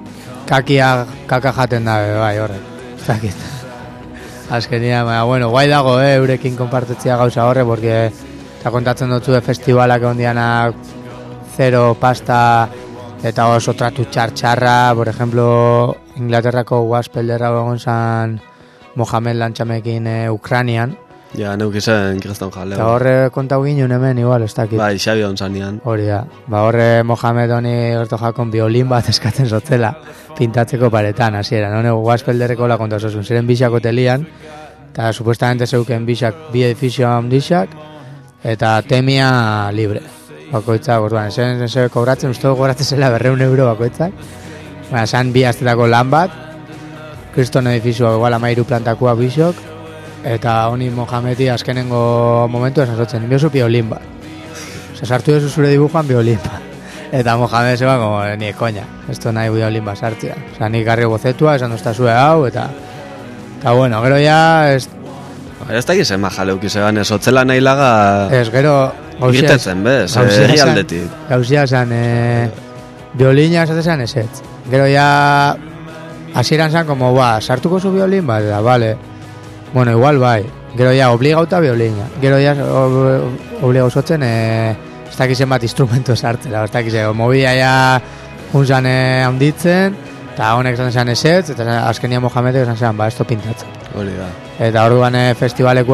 Kakia, kaka jaten da, bai, horrek, dakit. Azkenian, baina, bueno, guai dago, eh, eurekin konpartetzea gauza horre, porque eta kontatzen dutzu de festivalak ondianak zero pasta... Eta oso tratu txar-txarra, por ejemplo, Inglaterrako Waspelderra egon zan Mohamed Lantxamekin e, Ukranian. Ja, neuk izan kriston jaleo. Eta horre kontau ginen hemen igual, ez dakit. Bai, Xabi hon zanean. Hori da. Ba horre Mohamed honi gertu jakon biolin bat eskatzen zotzela pintatzeko paretan, hasiera. Hone Waspelderreko la konta zozun. Ziren bixak hotelian, eta supuestamente zeuken bixak bi edifizio handixak, eta temia libre. Bakoitzak, orduan, esen, esen kobratzen, uste kobratzen zela berreun euro bakoitzak. Baina, san bi astetako lan bat, kriston edifizioak igual amairu plantakoa bisok, eta honi Mohamedi azkenengo momentu esan zotzen, biozu biolin bat. Osa, sartu duzu zure dibujoan biolin bat. Eta Mohamed zeba, como, ni koña, esto nahi biolin bat sartzea. Osa, nik garri bozetua, esan dozta zue hau, eta... Eta, bueno, gero ya... Ez, ez da gizen majaleuki zeban, ez otzela nahi laga... Ez, gero... Gitetzen bez, egi aldetik. Gauzia zan, e, biolina esate zan esetz. Gero ya, hasieran zan, como, ba, sartuko zu biolin, ba, da, vale. Bueno, igual bai. Gero ya, obligauta biolina. Gero ya, obligau zotzen, e, ez dakizen bat instrumento sartzela, ez dakizen, mobila ya, unzan e, handitzen, eta honek zan zan esetz, eta azkenia Mohamedek zan zan, ba, esto pintatzen. Hori da. Eta orduan e, festivalekuak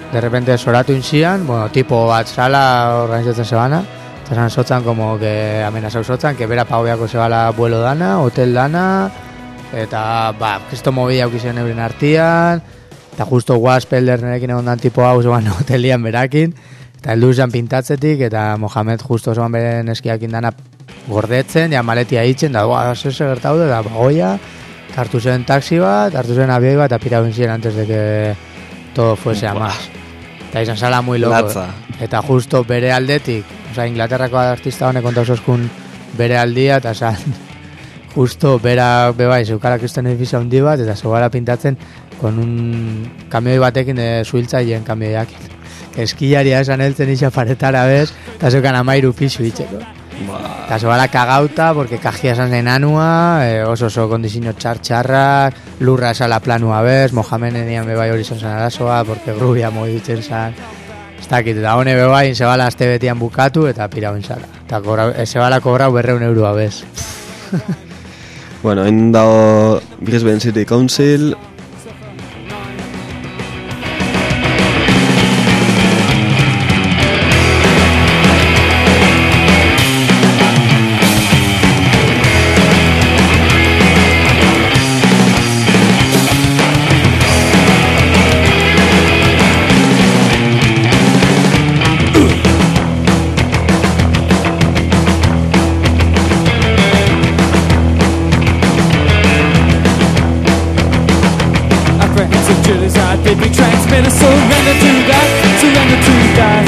de repente soratu inzian, bueno, tipo bat zala organizatzen zebana, eta zan sotzan como que amenazau sotzan, que bera pagoiako zebala vuelo dana, hotel dana, eta, ba, kristo movida aukizien euren artian, eta justo Wasp eldernerekin egon dan tipo hau zeban hotelian berakin, eta heldu zan pintatzetik, eta Mohamed justo zeban beren eskiakin dana gordetzen, ja maletia hitzen, da, ba, zese gertaude, da, bagoia, hartu zen taxi bat, hartu zen abioi bat, eta pirau inzien antes de que todo fuese a más. Eta izan zala muy loco. Latza. Eta justo bere aldetik, oza, Inglaterrako artista honek konta oskun bere aldia, eta zan, justo bera bebai, zeukara kristen edifizia hundi bat, eta zeugara pintatzen con un kamioi batekin de suhiltzaileen kamioiak. Eskillaria esan heltzen isa paretara bez, eta zeukan amairu pixu itxeko. Eta zeugara kagauta, porque kajia esan zen anua, e, oso oso kondizio txar-txarrak, lurra esala planua bez, Mohameden ean bebai hori zen arazoa, porque grubia mogitzen zen. Ez dakit, eta hone bebai, zebala azte betian bukatu, eta pirauen zala. Eta zebala kobrau berreun eurua bez. Bueno, hain dago Brisbane City Council. Baby transmitter, surrender to that, surrender to that.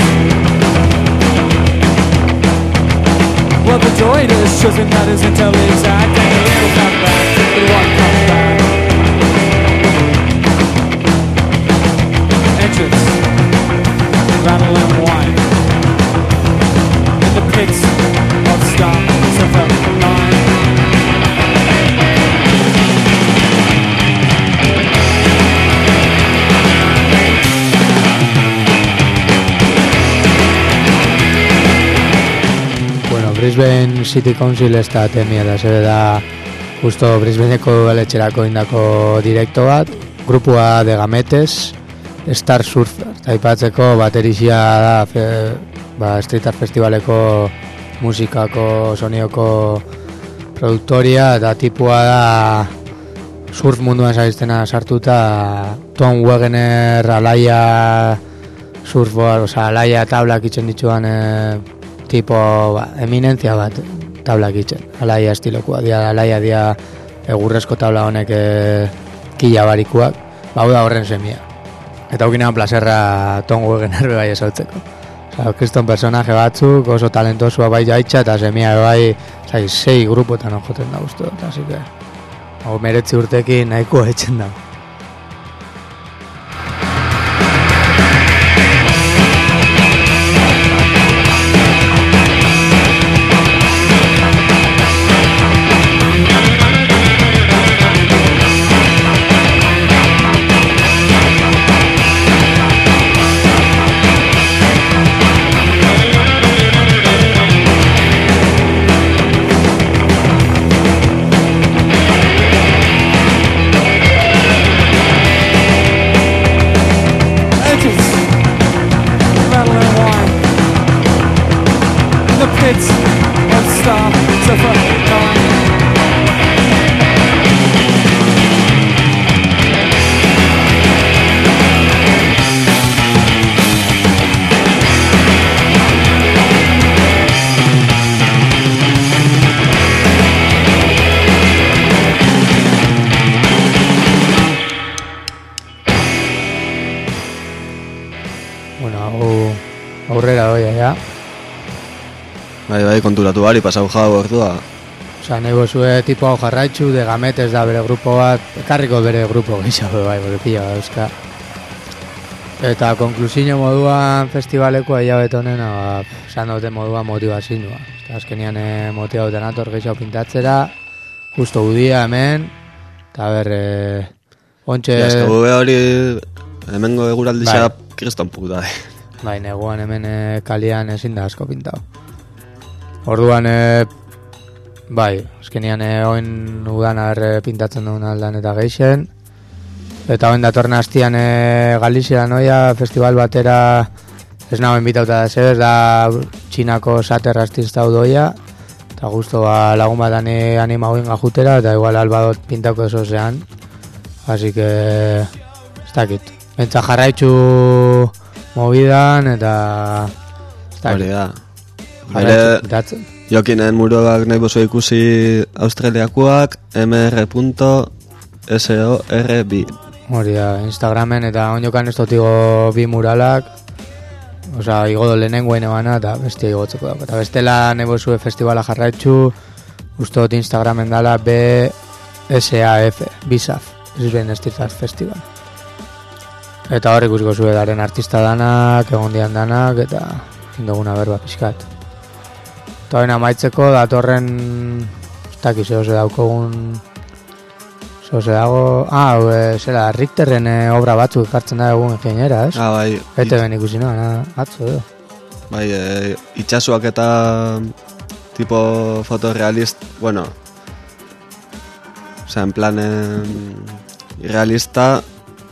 Well, the droid is chosen that his intel is act, and the will come back, the one comes back. Entrance, rattle and wine, in the pits of Star, Surfer Line. Brisbane City Council ez da temia da, zebe da justo Brisbaneko galetxerako indako direkto bat, grupua de gametes, Star Surfer, eta ipatzeko baterizia da, fe, ba, Street Art Festivaleko musikako, sonioko produktoria, eta tipua da surf munduan zaiztena sartuta, Tom Wegener alaia surfboard, oza, alaia tablak itzen dituan e, tipo, ba, eminentzia bat tablak itzen, alaia estilokoa, dia, alaia dia egurrezko tabla honek e, kila barikuak, ba, hau da horren semia. Eta haukinean plazerra Tom Wegener bai esautzeko. Osa, kriston personaje batzuk, oso talentosua bai jaitxa, eta semia bai, zai, sei grupotan joten da guztu, eta así que, hau meretzi urtekin nahiko etxen da. Bai, bai, konturatu bari, pasau jau ordua. Osa, nahi bozue tipo hau jarraitzu, de gametes da bere grupo bat, ekarriko bere grupo gehiago, bai, bere pila, euska. Eta konklusio moduan festivaleko hilabete honen, ba, esan dute moduan motivazioa. Azkenian e, motiva duten ator gehiago pintatzera, justo udia hemen, eta ber, e, ontxe... Ja, ez gube hori, hemengo eguraldisa bai. Kriston puta, eh. Bai, neguan hemen e, kalian ezin da asko pintau. Orduan, e, bai, azkenian e, oin udan arre pintatzen duen aldan eta geixen, Eta hoen datorren hastian e, Galizia noia festival batera ez nago invitauta da zebez, da Txinako sater artista doia, eta justo ba, lagun bat ane anima hoin gajutera, eta igual albadot pintako eso zean, así que ez dakit. Bentsa jarraitzu movidan, eta ez dakit. Hori da. Bere, jokinen muruak nahi bozu ikusi australiakuak, mr.sorb. Hori da, Instagramen, eta onjokan ez totigo bi muralak, osea, igodo lehenengoen ebana, eta bestia igotzeko dago. Eta bestela nahi bozu festivala jarraitzu, uste dut Instagramen dala B S A F, Bisaf, Brisbane Street Art Festival. Eta hor ikusiko zue daren artista danak, egon dian danak, eta indoguna berba pixkat. Eta hori amaitzeko datorren, ez dakiz, zehose daukogun, zehose dago, ah, e, zera, Richterren e, obra batzuk ekartzen da egun ingeniera, ez? Ah, bai. Ete ben ikusi noa, atzo, edo. Bai, e, itxasuak eta tipo fotorealist, bueno, osea, en plan realista,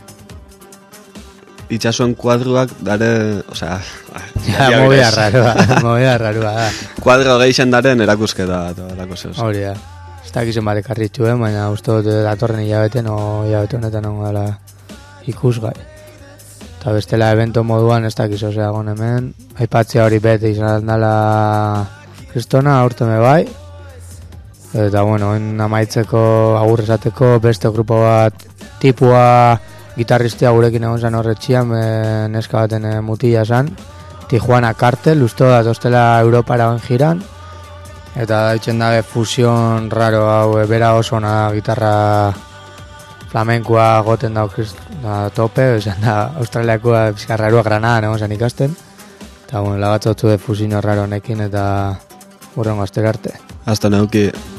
itxasuen kuadruak dare, osea, ja, movida rarua, movida rarua, da. Kuadro geixen daren erakusketa, eta erako zeus. Hori da. Ez dakizen bat ekarritxu, eh? Baina uste dut datorren hilabeten o hilabete honetan ongo dela ikusgai. Eta bestela evento moduan ez dakiz, osea, gon hemen, aipatzea hori bete izan dela kristona, aurteme bai. Eta, bueno, en amaitzeko, agur esateko, beste grupo bat tipua gitarristia gurekin egon zen horretxian, e, neska baten e, mutila zen, Tijuana Cartel, uste da tostela Europara oen jiran, eta daitzen dabe fusion raro hau, e, bera oso ona gitarra flamenkoa goten dau da, tope, esan da australiakoa bizkarrarua Granadan egon zen ikasten, eta bueno, lagatzotzu de fusion raro honekin, eta hurrengo astera arte. Hasta neuki.